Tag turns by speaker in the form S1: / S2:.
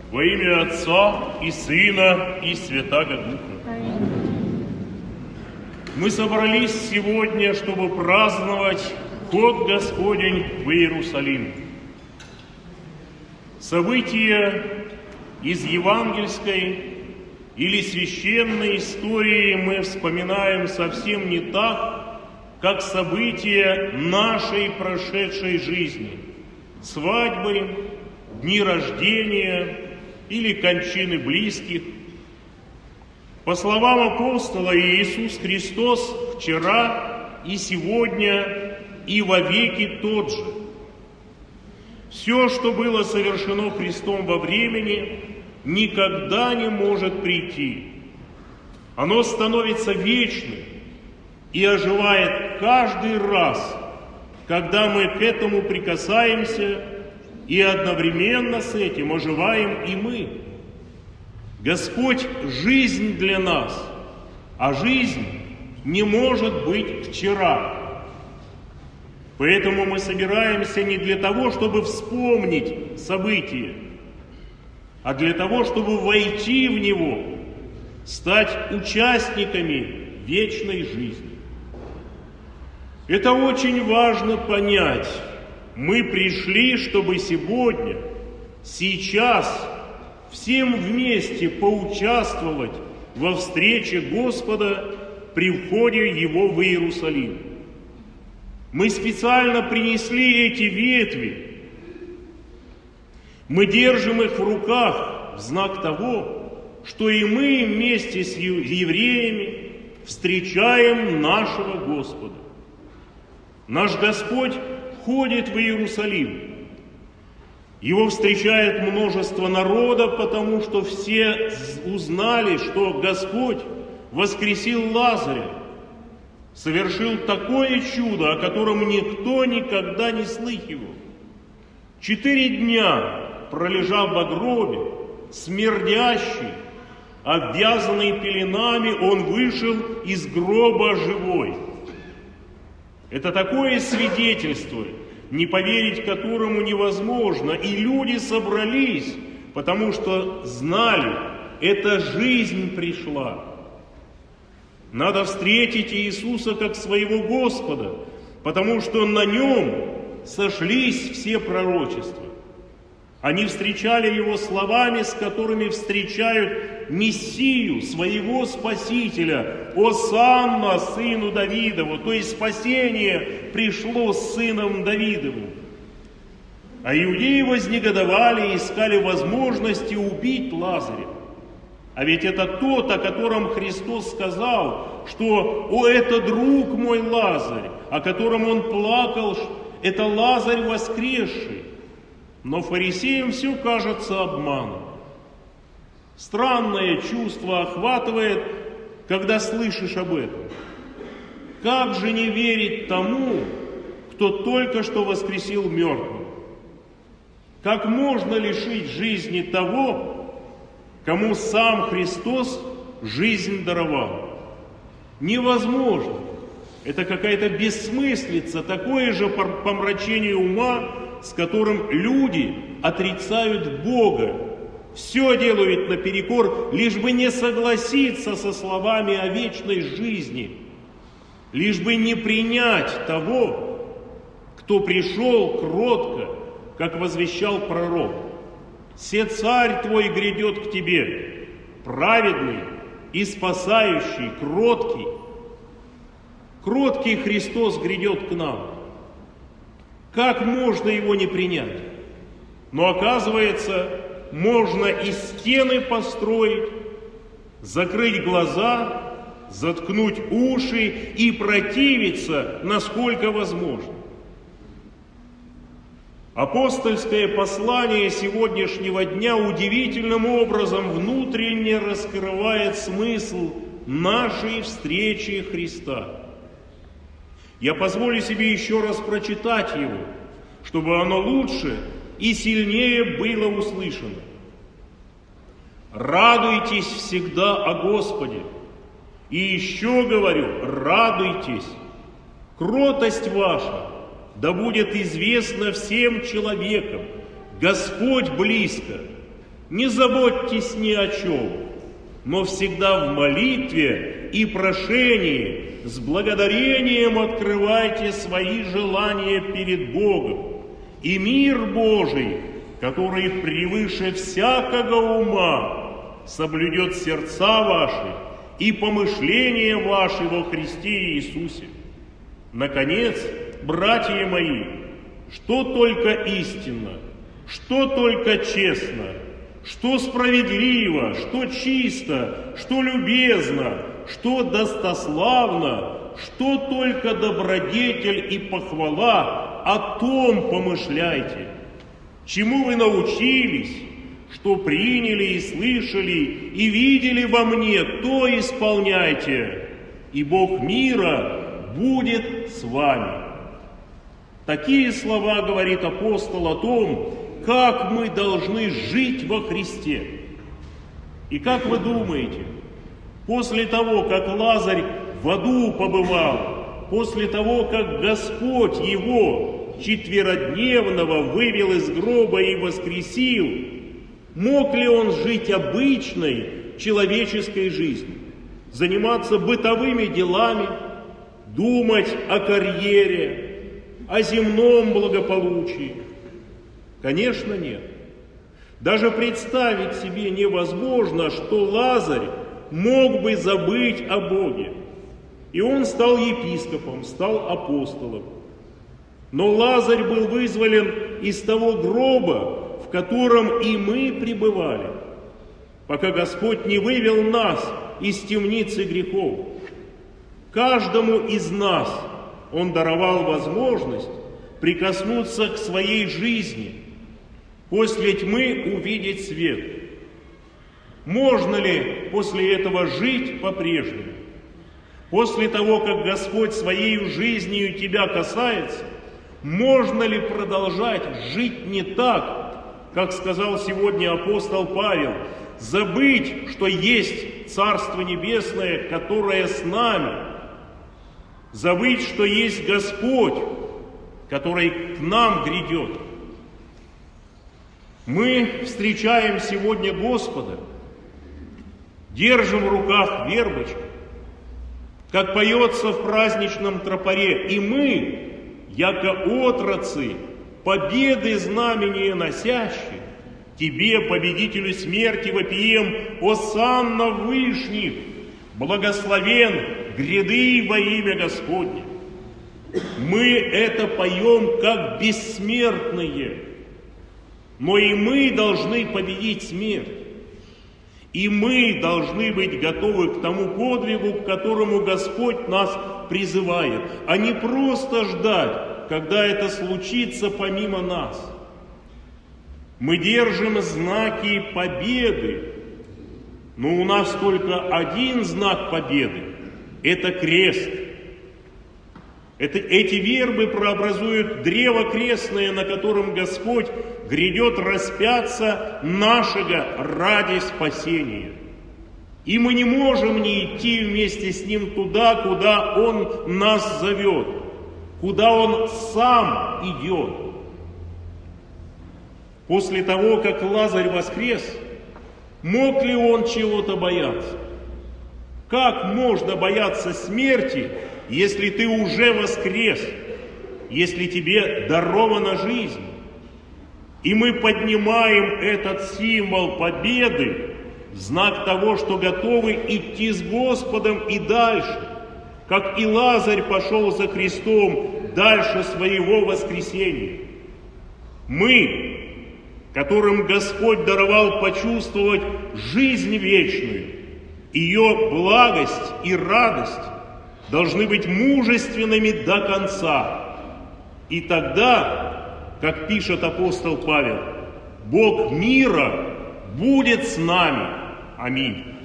S1: Во имя Отца и Сына и Святаго Духа. Мы собрались сегодня, чтобы праздновать Ход Господень в Иерусалим. События из евангельской или священной истории мы вспоминаем совсем не так, как события нашей прошедшей жизни, свадьбы, дни рождения или кончины близких. По словам апостола, Иисус Христос вчера и сегодня и вовеки тот же. Все, что было совершено Христом во времени, никогда не может прийти. Оно становится вечным и оживает каждый раз, когда мы к этому прикасаемся, и одновременно с этим оживаем и мы. Господь – жизнь для нас, а жизнь не может быть вчера. Поэтому мы собираемся не для того, чтобы вспомнить события, а для того, чтобы войти в него, стать участниками вечной жизни. Это очень важно понять. Мы пришли, чтобы сегодня, сейчас, всем вместе поучаствовать во встрече Господа при входе Его в Иерусалим. Мы специально принесли эти ветви. Мы держим их в руках в знак того, что и мы вместе с евреями встречаем нашего Господа. Наш Господь ходит в Иерусалим. Его встречает множество народа, потому что все узнали, что Господь воскресил Лазаря, совершил такое чудо, о котором никто никогда не слыхивал. 4 дня, пролежав в гробе, смердящий, обвязанный пеленами, он вышел из гроба живой. Это такое свидетельство, не поверить которому невозможно. И люди собрались, потому что знали, эта жизнь пришла. Надо встретить Иисуса как своего Господа, потому что на Нем сошлись все пророчества. Они встречали Его словами, с которыми встречают Мессию, своего Спасителя, «Осанна, сыну Давидову», то есть спасение пришло с сыном Давидовым. А иудеи вознегодовали и искали возможности убить Лазаря. А ведь это тот, о котором Христос сказал, что «О, это друг мой Лазарь», о котором Он плакал, это Лазарь воскресший. Но фарисеям все кажется обманом. Странное чувство охватывает, когда слышишь об этом. Как же не верить тому, кто только что воскресил мертвых? Как можно лишить жизни того, кому сам Христос жизнь даровал? Невозможно. Это какая-то бессмыслица, такое же помрачение ума, с которым люди отрицают Бога. Все делают наперекор, лишь бы не согласиться со словами о вечной жизни, лишь бы не принять того, кто пришел кротко, как возвещал пророк. «Се царь твой грядет к тебе, праведный и спасающий, кроткий». Кроткий Христос грядет к нам. Как можно его не принять? Но оказывается, можно и стены построить, закрыть глаза, заткнуть уши и противиться, насколько возможно. Апостольское послание сегодняшнего дня удивительным образом внутренне раскрывает смысл нашей встречи Христа. Я позволю себе еще раз прочитать его, чтобы оно лучше и сильнее было услышано. «Радуйтесь всегда о Господе, и еще говорю, радуйтесь, кротость ваша да будет известна всем человекам, Господь близко. Не заботьтесь ни о чем, но всегда в молитве и прошении с благодарением открывайте свои желания перед Богом, и мир Божий, который превыше всякого ума, соблюдет сердца ваши и помышления ваши во Христе Иисусе. Наконец, братья мои, что только истинно, что только честно, что справедливо, что чисто, что любезно, что достославно, что только добродетель и похвала, о том помышляйте. Чему вы научились, что приняли и слышали, и видели во мне, то исполняйте, и Бог мира будет с вами. Такие слова говорит апостол о том, как мы должны жить во Христе. И как вы думаете, после того, как Лазарь в аду побывал, после того, как Господь его четверодневного вывел из гроба и воскресил, мог ли он жить обычной человеческой жизнью, заниматься бытовыми делами, думать о карьере, о земном благополучии? Конечно, нет. Даже представить себе невозможно, что Лазарь мог бы забыть о Боге. И он стал епископом, стал апостолом. Но Лазарь был вызволен из того гроба, в котором и мы пребывали, пока Господь не вывел нас из темницы грехов. Каждому из нас Он даровал возможность прикоснуться к своей жизни, после тьмы увидеть свет. Можно ли после этого жить по-прежнему? После того, как Господь своей жизнью тебя касается, можно ли продолжать жить не так, как сказал сегодня апостол Павел, забыть, что есть Царство Небесное, которое с нами, забыть, что есть Господь, который к нам грядет? Мы встречаем сегодня Господа, держим в руках вербочку, как поется в праздничном тропаре, и мы, яко отроцы, победы знамения носящие, Тебе, победителю смерти, вопием: «Осанна вышних, благословен гряды во имя Господне». Мы это поем как бессмертные, но и мы должны победить смерть. И мы должны быть готовы к тому подвигу, к которому Господь нас призывает, а не просто ждать, когда это случится помимо нас. Мы держим знаки победы, но у нас только один знак победы – это крест. Эти вербы прообразуют древо крестное, на котором Господь грядет распяться нашего ради спасения. И мы не можем не идти вместе с Ним туда, куда Он нас зовет, куда Он сам идет. После того, как Лазарь воскрес, мог ли он чего-то бояться? Как можно бояться смерти, если ты уже воскрес, если тебе дарована жизнь? И мы поднимаем этот символ победы в знак того, что готовы идти с Господом и дальше, как и Лазарь пошел за Христом дальше своего воскресения. Мы, которым Господь даровал почувствовать жизнь вечную, ее благость и радость, должны быть мужественными до конца. И тогда, как пишет апостол Павел, Бог мира будет с нами. Аминь.